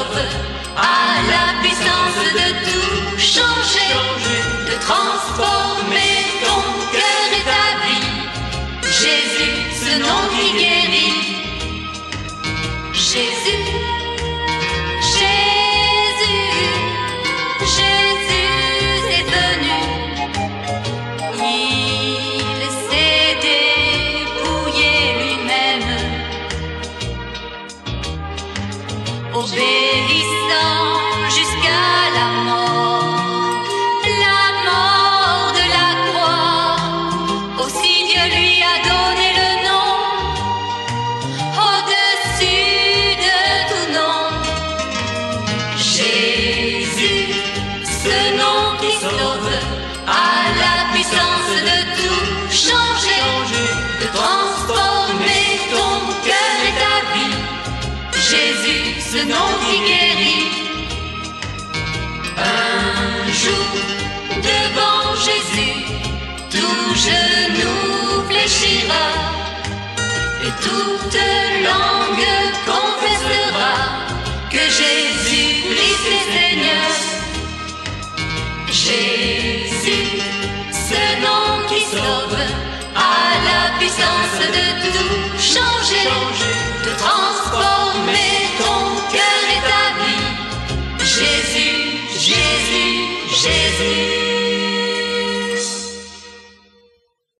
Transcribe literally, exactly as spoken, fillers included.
sauve, a la puissance de tout changer, de transformer ton cœur et ta vie. Jésus, ce nom qui guérit. Jésus, Jésus, Jésus est venu. Il s'est dépouillé lui-même, obéissant jusqu'à la mort, la mort de la croix. Aussi Dieu lui a donné le nom au-dessus de tout nom. Jésus, ce nom qui sauve, a la puissance de tout changer, de transformer ton cœur et ta vie. Jésus, ce nom qui guérit. Un jour, devant Jésus, tout genou fléchira et toute langue confessera que Jésus-Christ est Seigneur. Jésus, ce nom qui sauve, a la puissance de tout changer, de transformer ton cœur et ta vie. Jésus, Jésus, Jésus.